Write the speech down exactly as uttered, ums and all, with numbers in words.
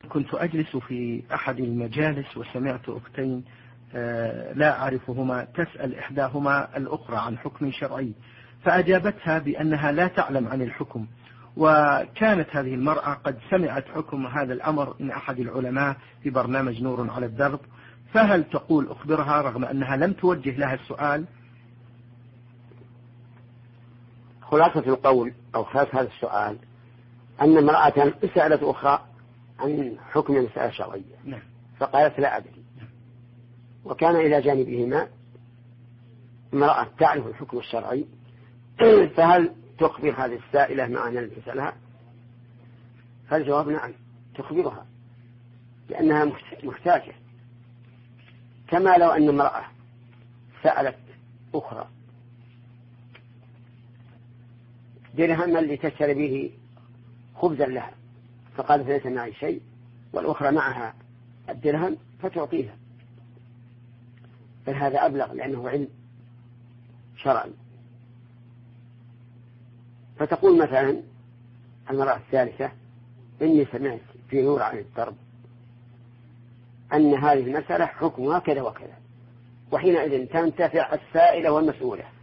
كنت أجلس في أحد المجالس وسمعت أختين لا أعرفهما تسأل إحداهما الأخرى عن حكم شرعي، فأجابتها بأنها لا تعلم عن الحكم، وكانت هذه المرأة قد سمعت حكم هذا الأمر من أحد العلماء في برنامج نور على الدرب، فهل تقول أخبرها رغم أنها لم توجه لها السؤال؟ خلاصة القول أو خلاصة هذا السؤال أن امرأة سألت أخرى عن حكم مسألة شرعية نعم. فقالت لا أدري، وكان إلى جانبهما امرأة تعرف الحكم الشرعي، فهل تخبر هذه السائلة مع أن تسألها؟ فالجواب نعم تخبرها لأنها محتاجة، كما لو أن امرأة سألت أخرى درهما لتشتري به خبزا لها فقالت ليس معي شيء، والأخرى معها الدرهم فتعطيها، فهذا أبلغ لأنه علم شرعي. فتقول مثلا المرأة الثالثة إني سمعت في نور عن الدرب أن هذه المسألة حكمها كذا وكذا، وحينئذ تنتفع السائلة والمسؤولة